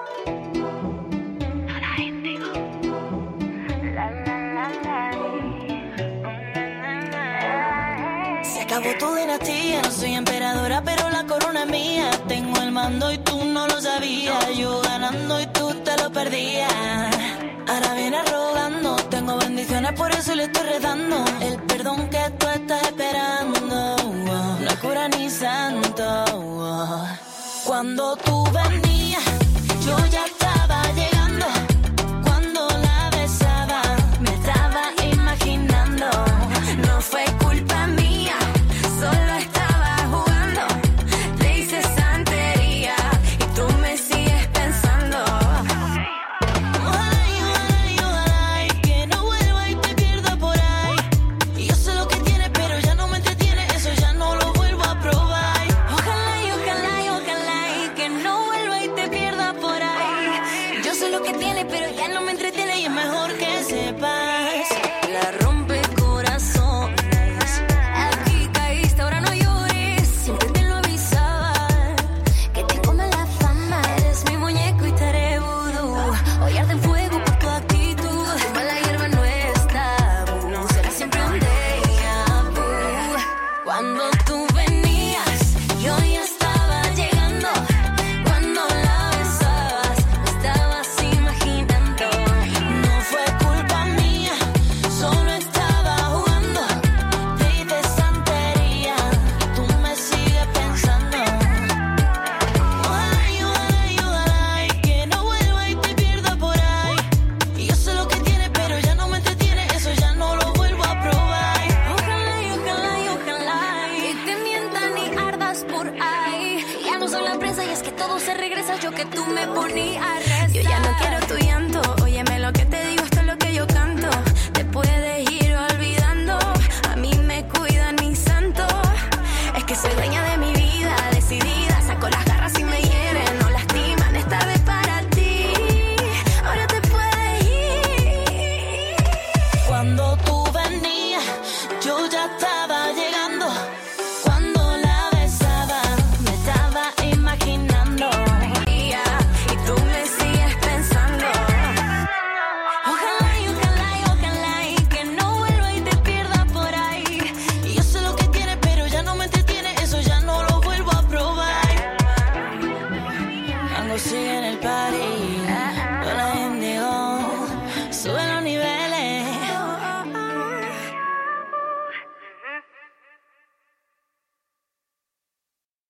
Acabó tu dinastía, no soy emperadora, pero la corona es mía. Tengo el mando y tú no lo sabías. Yo ganando y tú te lo perdías. Ahora vienes rogando, tengo bendiciones, por eso le estoy redando. El perdón que tú estás esperando, no es cura ni santo. Cuando tú venías, yo ya estaba llegando. Cuando la besaba, me estaba imaginando. No fue culpa mía, solo estaba jugando. Te hice santería y tú me sigues pensando. Ojalá, que no vuelva y te pierda por ahí. Y yo sé lo que tienes, pero ya no me entretiene. Eso ya no lo vuelvo a probar. Ojalá, que no vuelva y te pierda por ahí. Yo sé lo que tienes, pero ya no me entretiene. Y es mejor que sepas. La rompe corazones. Aquí caíste, ahora no llores. Siempre te lo avisaba. Que tengo mala fama. Eres mi muñeco y te haré vudú. Hoy arde el fuego por tu actitud. Mala hierba no es tabú. Será siempre un déjà vu. Cuando tú venías, yo ya estaba llegando. Cuando la besabas, me estabas imaginando. No fue culpa mía, solo estaba jugando. Te hice santería y tú me sigues pensando. Ojalá, que no vuelva y te pierda por ahí. Y yo sé lo que tienes, pero ya no me entretiene. Eso ya no lo vuelvo a probar. Ojalá, que te mientan y ardas por ahí. Ya no soy la presa y es que todo se regresa. Yo que tú me ponía a rezar. Yo ya no quiero